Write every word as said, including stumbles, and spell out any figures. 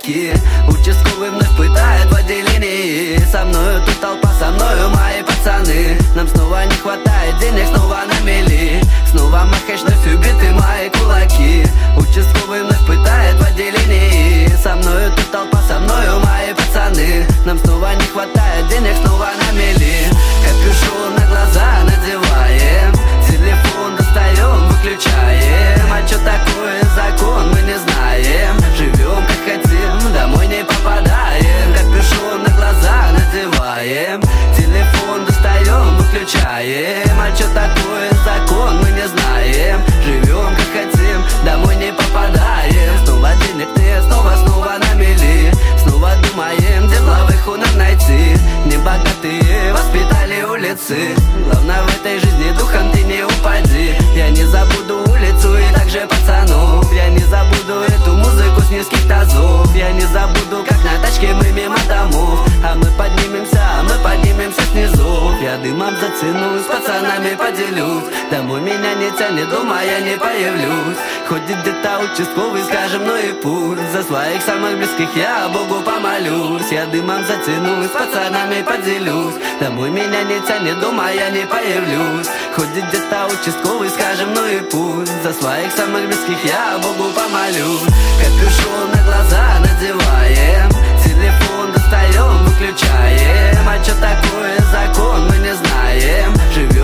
кулаки. Участковый вновь пытает в отделении. Со мною тут толпа, со мною мои пацаны. Нам снова не хватает денег, снова на мели. Снова махач, вновь убиты мои кулаки. Участковый вновь пытает в отделении. Со мною тут толпа, со мною мои пацаны. Нам снова не хватает денег, снова на мели. Капюшон на глаза надеваем, телефон достаем, выключаем. А чё такое закон, мы не знаем. Живем как хотим, домой не попадаем. Капюшон на глаза надеваем, телефон достаем, выключаем. А чё такое закон, мы не знаем. Живем как хотим, домой не попадаем. Снова денег нет, снова, снова на мели. Снова думаем, деловых у нас найти. Небогатые воспитали улицы. Главное в этой жизни духом ты не упади. Я не забуду улицу и также пацанов. Я не забуду эту музыку с низких тазов. Я не забуду, как на тачке мы мимо домов. А мы поднимемся, а мы поднимемся снизу. Я дымом затянусь, с пацанами поделюсь. Домой меня не тянет, дома я не появлюсь. Ходит где-то участковый, скажем, ну и пусть. За своих самых близких я Богу помолюсь. Я дымом затянусь, с пацанами поделюсь. Домой меня не тянет, дома я не появлюсь. Ходит где-то участковый, скажем, ну и пусть. За своих самых близких я Богу помолюсь. Капюшон на глаза надеваем, телефон достаем, выключаем. А чё такое закон, мы не знаем. Живем